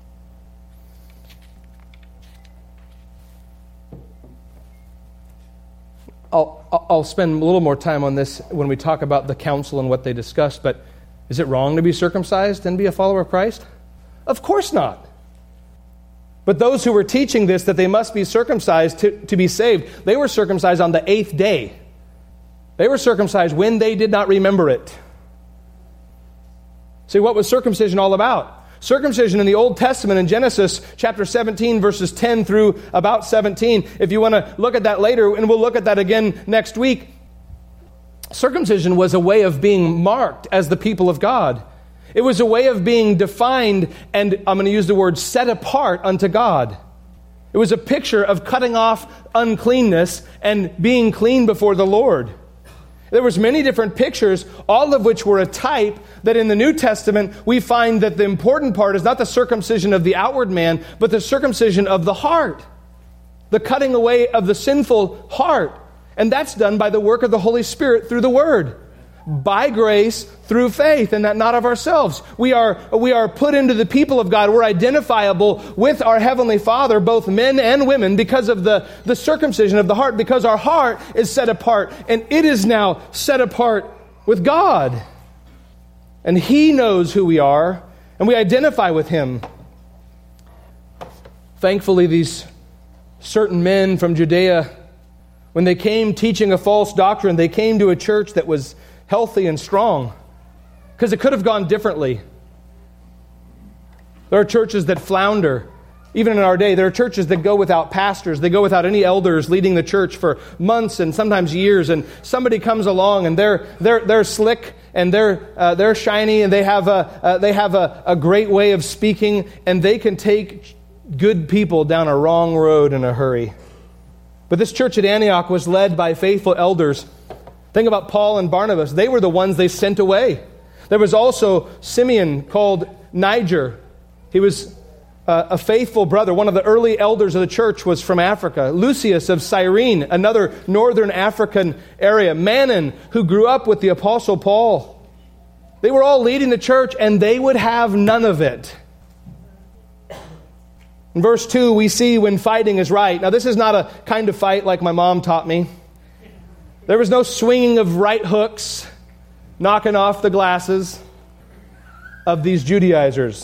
S1: I'll spend a little more time on this when we talk about the council and what they discussed, but is it wrong to be circumcised and be a follower of Christ? Of course not. But those who were teaching this, that they must be circumcised to be saved, they were circumcised on the 8th day. They were circumcised when they did not remember it. See, what was circumcision all about? Circumcision in the Old Testament in Genesis chapter 17, verses 10 through about 17. If you want to look at that later, and we'll look at that again next week. Circumcision was a way of being marked as the people of God. It was a way of being defined, and I'm going to use the word set apart unto God. It was a picture of cutting off uncleanness and being clean before the Lord. There was many different pictures, all of which were a type that in the New Testament we find that the important part is not the circumcision of the outward man, but the circumcision of the heart. The cutting away of the sinful heart. And that's done by the work of the Holy Spirit through the Word. By grace, through faith, and that not of ourselves. We are put into the people of God. We're identifiable with our Heavenly Father, both men and women, because of the circumcision of the heart, because our heart is set apart, and it is now set apart with God. And He knows who we are, and we identify with Him. Thankfully, these certain men from Judea, when they came teaching a false doctrine, they came to a church that was healthy and strong, because it could have gone differently. There are churches that flounder. Even in our day, there are churches that go without pastors. They go without any elders leading the church for months and sometimes years. And somebody comes along and they're slick and they're shiny and they have a great way of speaking, and they can take good people down a wrong road in a hurry. But this church at Antioch was led by faithful elders. Think about Paul and Barnabas. They were the ones they sent away. There was also Simeon called Niger. He was a faithful brother. One of the early elders of the church was from Africa. Lucius of Cyrene, another northern African area. Manon, who grew up with the Apostle Paul. They were all leading the church, and they would have none of it. In verse 2, we see when fighting is right. Now, this is not a kind of fight like my mom taught me. There was no swinging of right hooks, knocking off the glasses of these Judaizers.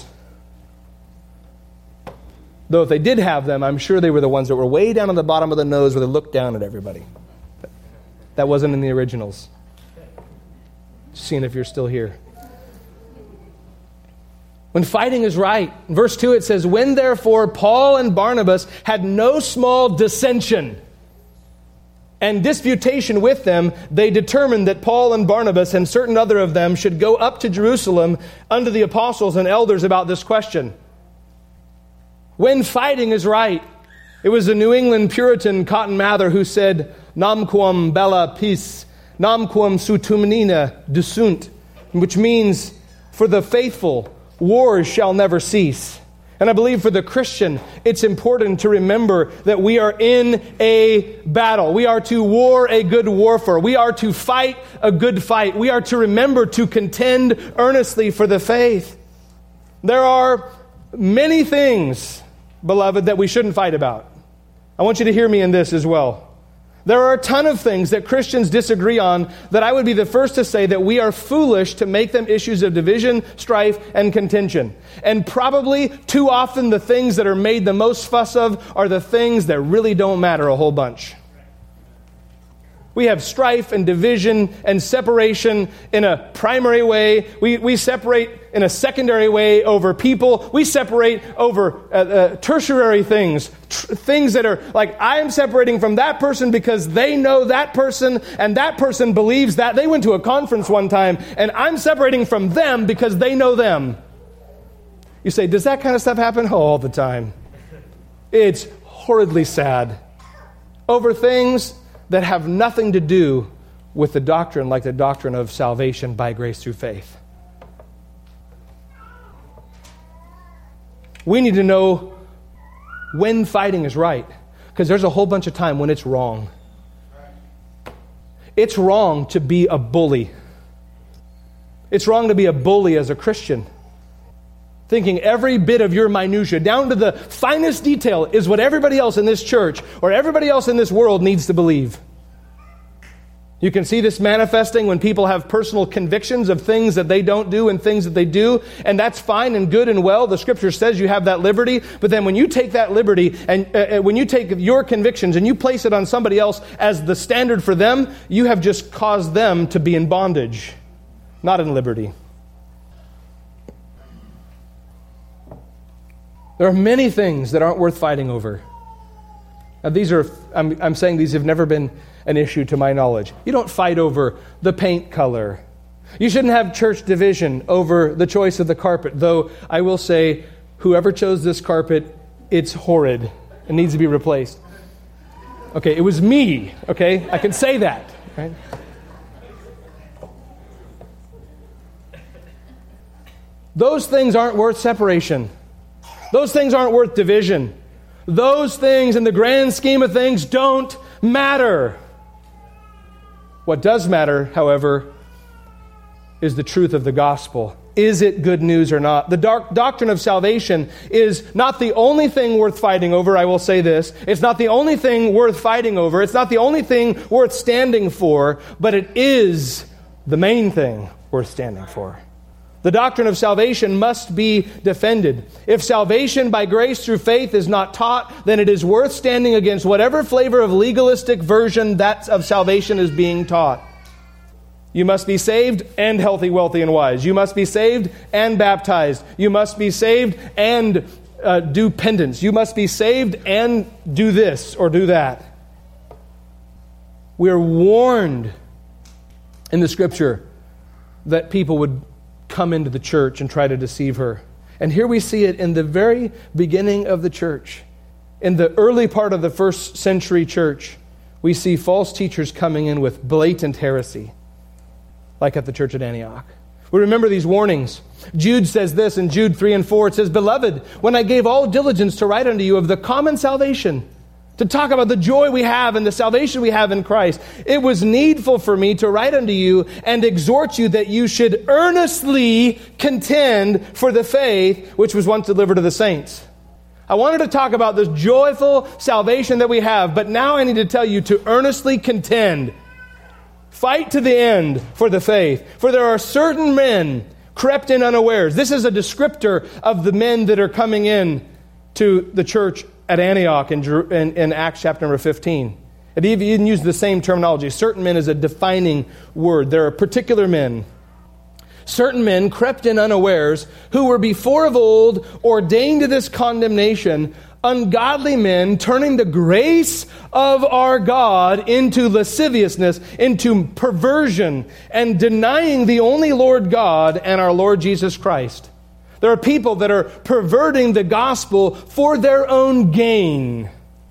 S1: Though if they did have them, I'm sure they were the ones that were way down on the bottom of the nose where they looked down at everybody. That wasn't in the originals. Just seeing if you're still here. When fighting is right, in verse 2 it says, "When therefore Paul and Barnabas had no small dissension and disputation with them, they determined that Paul and Barnabas and certain other of them should go up to Jerusalem unto the apostles and elders about this question." When fighting is right. It was a New England Puritan, Cotton Mather, who said, "Namquam bella pis, namquam sutumenina desunt," which means, for the faithful, wars shall never cease. And I believe for the Christian, it's important to remember that we are in a battle. We are to war a good warfare. We are to fight a good fight. We are to remember to contend earnestly for the faith. There are many things, beloved, that we shouldn't fight about. I want you to hear me in this as well. There are a ton of things that Christians disagree on that I would be the first to say that we are foolish to make them issues of division, strife, and contention. And probably too often the things that are made the most fuss of are the things that really don't matter a whole bunch. We have strife and division and separation in a primary way. We separate in a secondary way over people. We separate over tertiary things. Things that are like, I am separating from that person because they know that person and that person believes that. They went to a conference one time and I'm separating from them because they know them. You say, does that kind of stuff happen? Oh, all the time. It's horridly sad. Over things that have nothing to do with the doctrine, like the doctrine of salvation by grace through faith. We need to know when fighting is right, because there's a whole bunch of time when it's wrong. It's wrong to be a bully. It's wrong to be a bully as a Christian. Thinking every bit of your minutia, down to the finest detail, is what everybody else in this church or everybody else in this world needs to believe. You can see this manifesting when people have personal convictions of things that they don't do and things that they do, and that's fine and good and well. The Scripture says you have that liberty, but then when you take that liberty and when you take your convictions and you place it on somebody else as the standard for them, you have just caused them to be in bondage, not in liberty. There are many things that aren't worth fighting over. Now I'm saying these have never been an issue to my knowledge. You don't fight over the paint color. You shouldn't have church division over the choice of the carpet, though I will say, whoever chose this carpet, it's horrid. It needs to be replaced. Okay, it was me, okay? I can say that, right? those things aren't worth separation. Those things aren't worth division. Those things, in the grand scheme of things, don't matter. What does matter, however, is the truth of the gospel. Is it good news or not? The doctrine of salvation is not the only thing worth fighting over, I will say this. It's not the only thing worth fighting over. It's not the only thing worth standing for, but it is the main thing worth standing for. The doctrine of salvation must be defended. If salvation by grace through faith is not taught, then it is worth standing against whatever flavor of legalistic version that of salvation is being taught. You must be saved and healthy, wealthy, and wise. You must be saved and baptized. You must be saved and do penance. You must be saved and do this or do that. We are warned in the Scripture that people would come into the church and try to deceive her. And here we see it in the very beginning of the church. In the early part of the first century church, we see false teachers coming in with blatant heresy, like at the church at Antioch. We remember these warnings. Jude says this in Jude 3 and 4. It says, "Beloved, when I gave all diligence to write unto you of the common salvation," to talk about the joy we have and the salvation we have in Christ, "it was needful for me to write unto you and exhort you that you should earnestly contend for the faith which was once delivered to the saints." I wanted to talk about this joyful salvation that we have, but now I need to tell you to earnestly contend. Fight to the end for the faith. For there are certain men crept in unawares. This is a descriptor of the men that are coming in to the church at Antioch in Acts chapter number 15. It even uses the same terminology. Certain men is a defining word. There are particular men. Certain men crept in unawares, who were before of old ordained to this condemnation, ungodly men, turning the grace of our God into lasciviousness, into perversion, and denying the only Lord God and our Lord Jesus Christ. There are people that are perverting the gospel for their own gain.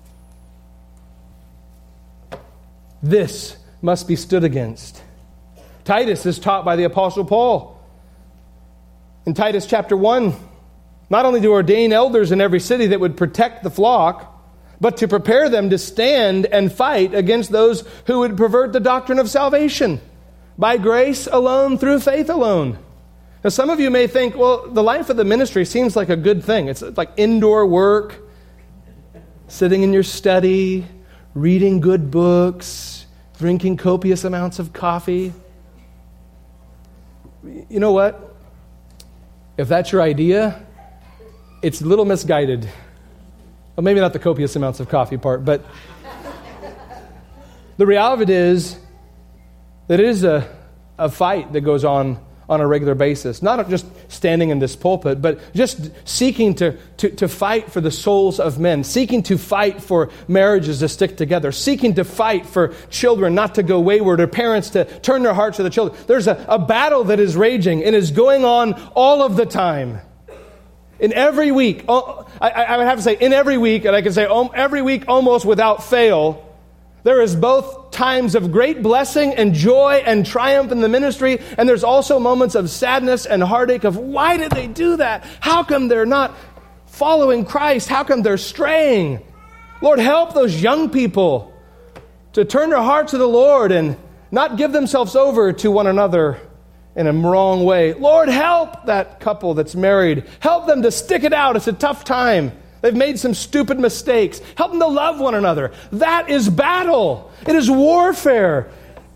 S1: This must be stood against. Titus is taught by the Apostle Paul. In Titus chapter 1, not only to ordain elders in every city that would protect the flock, but to prepare them to stand and fight against those who would pervert the doctrine of salvation by grace alone, through faith alone. Now, some of you may think, well, the life of the ministry seems like a good thing. It's like indoor work, sitting in your study, reading good books, drinking copious amounts of coffee. You know what? If that's your idea, it's a little misguided. Well, maybe not the copious amounts of coffee part, but the reality is that it is a fight that goes on a regular basis. Not just standing in this pulpit, but just seeking to fight for the souls of men, seeking to fight for marriages to stick together, seeking to fight for children not to go wayward, or parents to turn their hearts to the children. There's a battle that is raging and is going on all of the time. In every week, I would have to say in every week, and I can say every week almost without fail, there is both times of great blessing and joy and triumph in the ministry, and there's also moments of sadness and heartache of why did they do that? How come they're not following Christ? How come they're straying? Lord, help those young people to turn their hearts to the Lord and not give themselves over to one another in a wrong way. Lord, help that couple that's married. Help them to stick it out. It's a tough time. They've made some stupid mistakes. Help them to love one another. That is battle. It is warfare.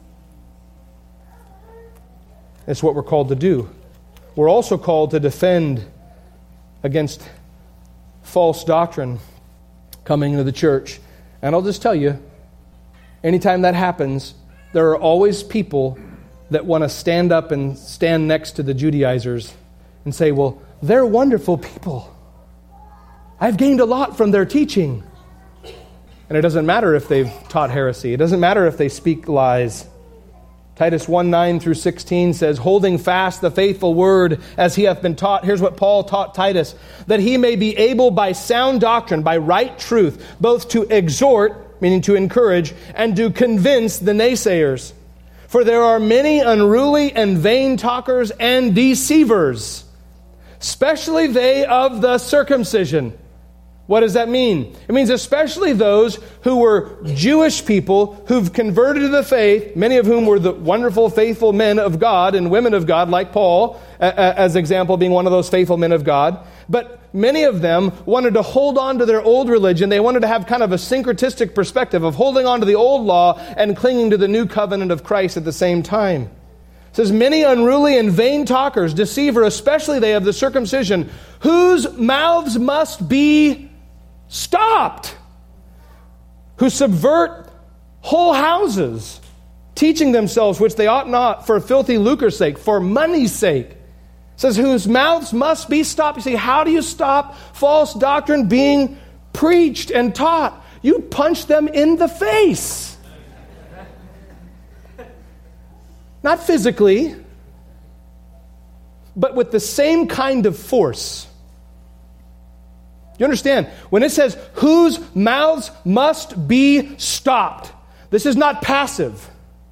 S1: It's what we're called to do. We're also called to defend against false doctrine coming into the church. And I'll just tell you, anytime that happens, there are always people that want to stand up and stand next to the Judaizers and say, well, they're wonderful people. I've gained a lot from their teaching. And it doesn't matter if they've taught heresy. It doesn't matter if they speak lies. Titus 1:9-16 says, holding fast the faithful word as he hath been taught. Here's what Paul taught Titus, that he may be able by sound doctrine, by right truth, both to exhort, meaning to encourage, and to convince the naysayers. For there are many unruly and vain talkers and deceivers, especially they of the circumcision. What does that mean? It means especially those who were Jewish people who've converted to the faith, many of whom were the wonderful, faithful men of God and women of God, like Paul, as example, being one of those faithful men of God. But many of them wanted to hold on to their old religion. They wanted to have kind of a syncretistic perspective of holding on to the old law and clinging to the new covenant of Christ at the same time. It says, many unruly and vain talkers, deceiver, especially they of the circumcision, whose mouths must be stopped, who subvert whole houses, teaching themselves which they ought not, for filthy lucre's sake, for money's sake. It says, whose mouths must be stopped. You see, how do you stop false doctrine being preached and taught? You punch them in the face. Not physically, but with the same kind of force. You understand? When it says, whose mouths must be stopped, this is not passive.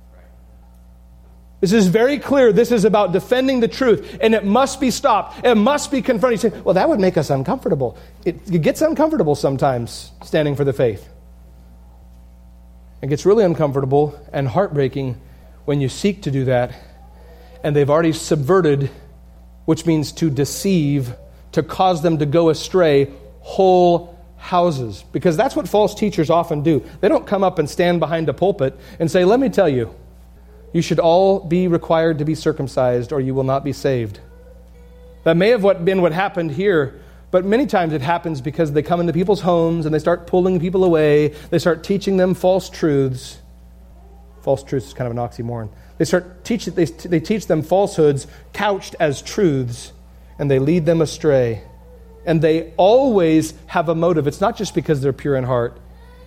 S1: This is very clear. This is about defending the truth, and it must be stopped. It must be confronted. You say, well, that would make us uncomfortable. It gets uncomfortable sometimes, standing for the faith. It gets really uncomfortable and heartbreaking when you seek to do that, and they've already subverted, which means to deceive, to cause them to go astray, whole houses. Because that's what false teachers often do. They don't come up and stand behind a pulpit and say, let me tell you, you should all be required to be circumcised or you will not be saved. That may have been what happened here, but many times it happens because they come into people's homes and they start pulling people away. They start teaching them false truths. False truths is kind of an oxymoron. They teach them falsehoods couched as truths, and they lead them astray. And they always have a motive. It's not just because they're pure in heart.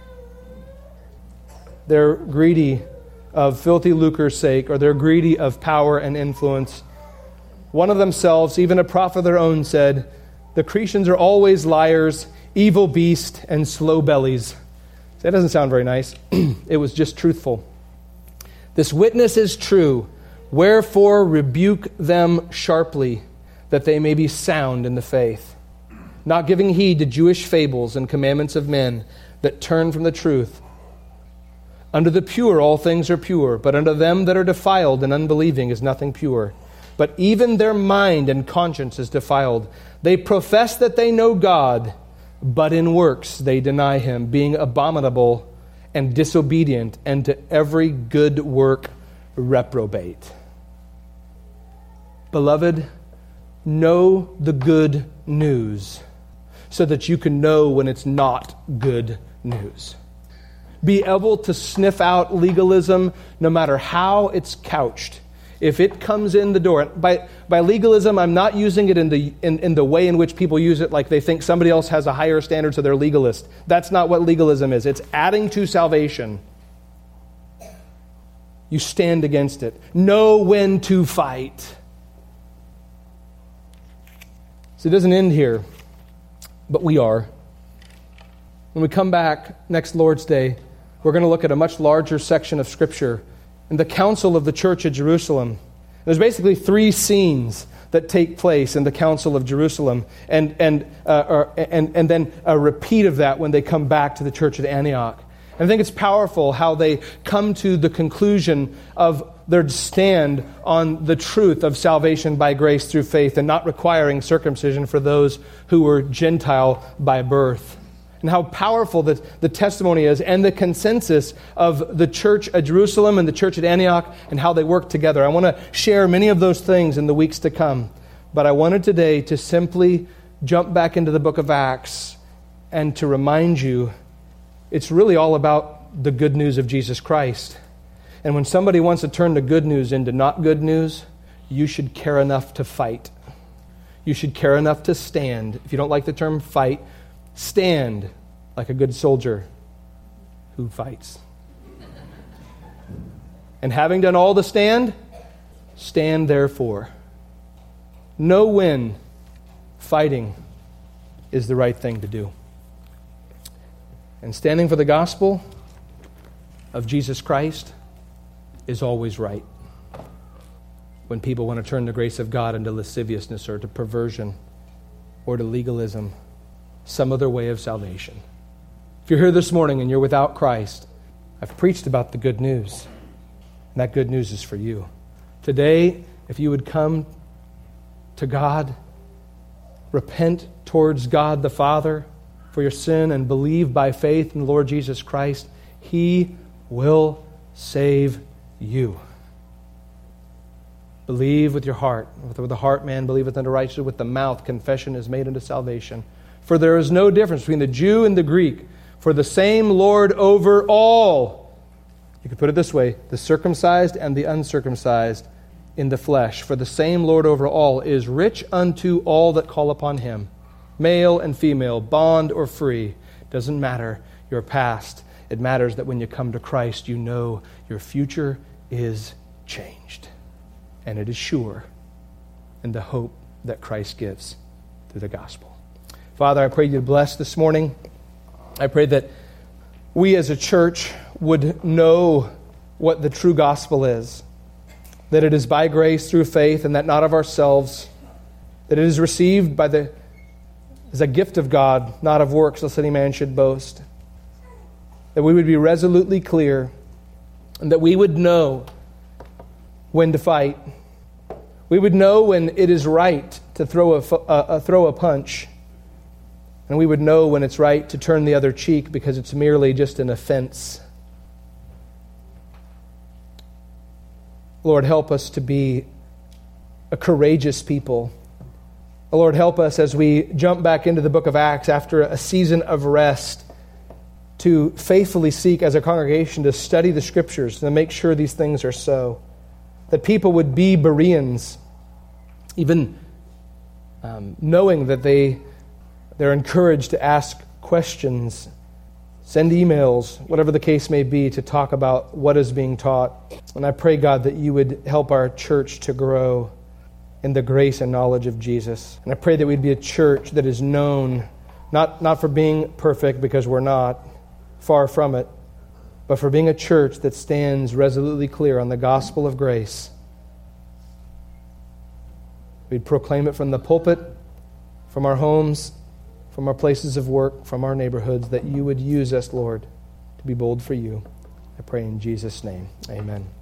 S1: They're greedy of filthy lucre's sake, or they're greedy of power and influence. One of themselves, even a prophet of their own, said, the Cretans are always liars, evil beasts, and slow bellies. That doesn't sound very nice. It was just truthful. This witness is true. Wherefore rebuke them sharply, that they may be sound in the faith, not giving heed to Jewish fables and commandments of men that turn from the truth. Unto the pure all things are pure, but unto them that are defiled and unbelieving is nothing pure. But even their mind and conscience is defiled. They profess that they know God, but in works they deny Him, being abominable and disobedient, and to every good work reprobate. Beloved, know the good news so that you can know when it's not good news. Be able to sniff out legalism no matter how it's couched. If it comes in the door, by legalism, I'm not using it in the way in which people use it, like they think somebody else has a higher standard, so they're legalist. That's not what legalism is. It's adding to salvation. You stand against it. Know when to fight. So it doesn't end here, but we are. When we come back next Lord's Day, we're going to look at a much larger section of Scripture in the Council of the Church at Jerusalem. There's basically three scenes that take place in the Council of Jerusalem, and then a repeat of that when they come back to the Church at Antioch. And I think it's powerful how they come to the conclusion of their stand on the truth of salvation by grace through faith and not requiring circumcision for those who were Gentile by birth. And how powerful the testimony is and the consensus of the church at Jerusalem and the church at Antioch and how they work together. I want to share many of those things in the weeks to come. But I wanted today to simply jump back into the book of Acts and to remind you it's really all about the good news of Jesus Christ. And when somebody wants to turn the good news into not good news, you should care enough to fight. You should care enough to stand. If you don't like the term fight, stand like a good soldier who fights. And having done all to stand, stand therefore. Know when fighting is the right thing to do. And standing for the gospel of Jesus Christ is always right. When people want to turn the grace of God into lasciviousness or to perversion or to legalism, some other way of salvation. If you're here this morning and you're without Christ, I've preached about the good news, and that good news is for you. Today, if you would come to God, repent towards God the Father for your sin, and believe by faith in the Lord Jesus Christ, He will save you. Believe with your heart. With the heart man believeth unto righteousness, with the mouth confession is made unto salvation. For there is no difference between the Jew and the Greek, for the same Lord over all. You could put it this way, the circumcised and the uncircumcised in the flesh. For the same Lord over all is rich unto all that call upon Him, male and female, bond or free. Doesn't matter your past. It matters that when you come to Christ, you know your future is changed. And it is sure in the hope that Christ gives through the gospel. Father, I pray you bless this morning. I pray that we as a church would know what the true gospel is. That it is by grace through faith, and that not of ourselves. That it is received as a gift of God, not of works, lest any man should boast. That we would be resolutely clear, and that we would know when to fight. We would know when it is right to throw a punch. And we would know when it's right to turn the other cheek because it's merely just an offense. Lord, help us to be a courageous people. Lord, help us as we jump back into the book of Acts after a season of rest to faithfully seek as a congregation to study the Scriptures and to make sure these things are so. That people would be Bereans, even knowing that they're encouraged to ask questions, send emails, whatever the case may be, to talk about what is being taught. And I pray, God, that you would help our church to grow in the grace and knowledge of Jesus. And I pray that we'd be a church that is known, not for being perfect, because we're not, far from it, but for being a church that stands resolutely clear on the gospel of grace. We'd proclaim it from the pulpit, from our homes, from our places of work, from our neighborhoods, that you would use us, Lord, to be bold for you. I pray in Jesus' name. Amen.